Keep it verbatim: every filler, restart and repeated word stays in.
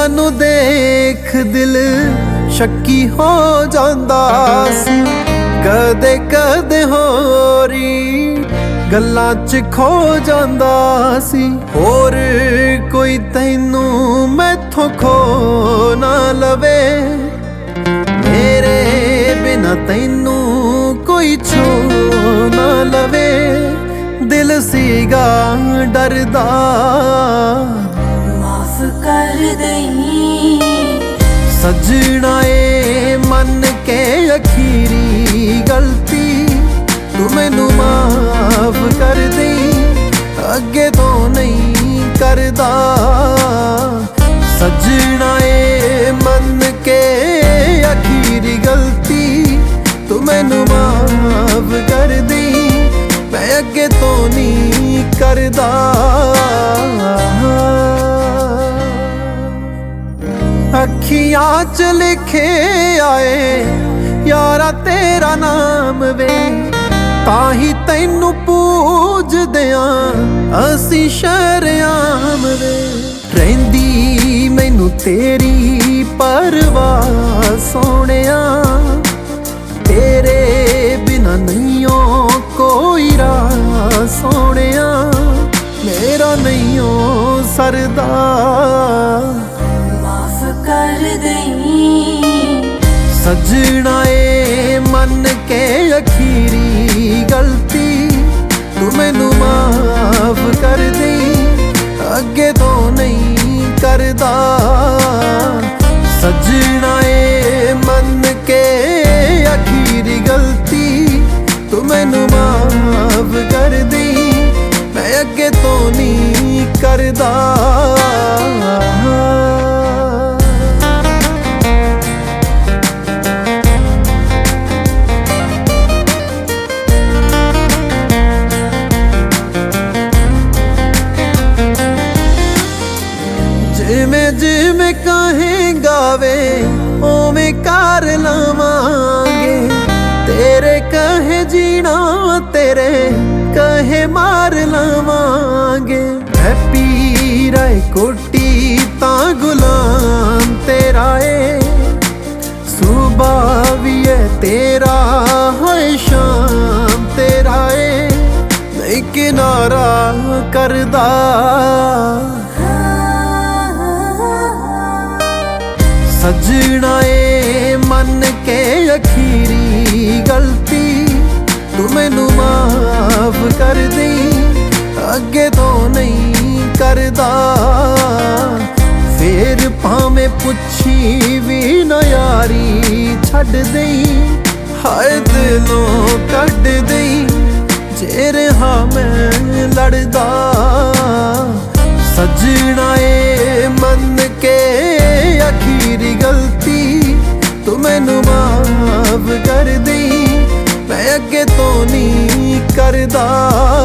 नू देख दिल शक्की हो जांदा सी, कदे कदे होरी गल्लां च खो जांदा सी। होर कोई तैनू मैथों खो ना लवे, मेरे बिना तैनू कोई छो ना लवे। दिल सीगा डरदा माफ कर दई सजना ए मन के अखीरी गलती, तू मैनू माफ कर दई अगे तो नहीं करदा। सजना ए मन के अखीरी गलती, तू मैनू माफ कर दई मैं अगे तो नहीं करदा। अखियां च लिखे आए यारा तेरा नाम वे, ताही तैनू पूजदे आं असी शरेआम वे। रहिंदी मैनू तेरी परवाह सोहणिया, तेरे बिना नहीं ओ कोई राह सोहणिया, मेरा नहीं ओ सरदा। माफ कर दई सजना ए मन के अखीरी गलती, तू मैनू माफ कर दई अगे तो नहीं करदा। सजना ए मन के अखीरी गलती, तू मैनू माफ कर दई मैं अगे तो नहीं करदा। जिमें जिमें कहेंगा वे ओवें कर लवांगे, तेरे कहे जीना तेरे कहे मार लवांगे। हैप्पी राय कोटी ता गुलाम तेरा ए, सुबह भी है तेरा है शाम तेरा ए, नहीं किनारा करदा। सजना ए मन के अखीरी गलती, तू मैनू माफ कर दई अगे तो नहीं करदा। फिर भावें पुछी भी ना यारी छड्ड दई, हाय दिलों कढ दई जे रहा मैं लड़दा। सजना ए मन के अखीरी गलती, तू मैनू माफ कर दई मैं अगे तो नहीं करदा।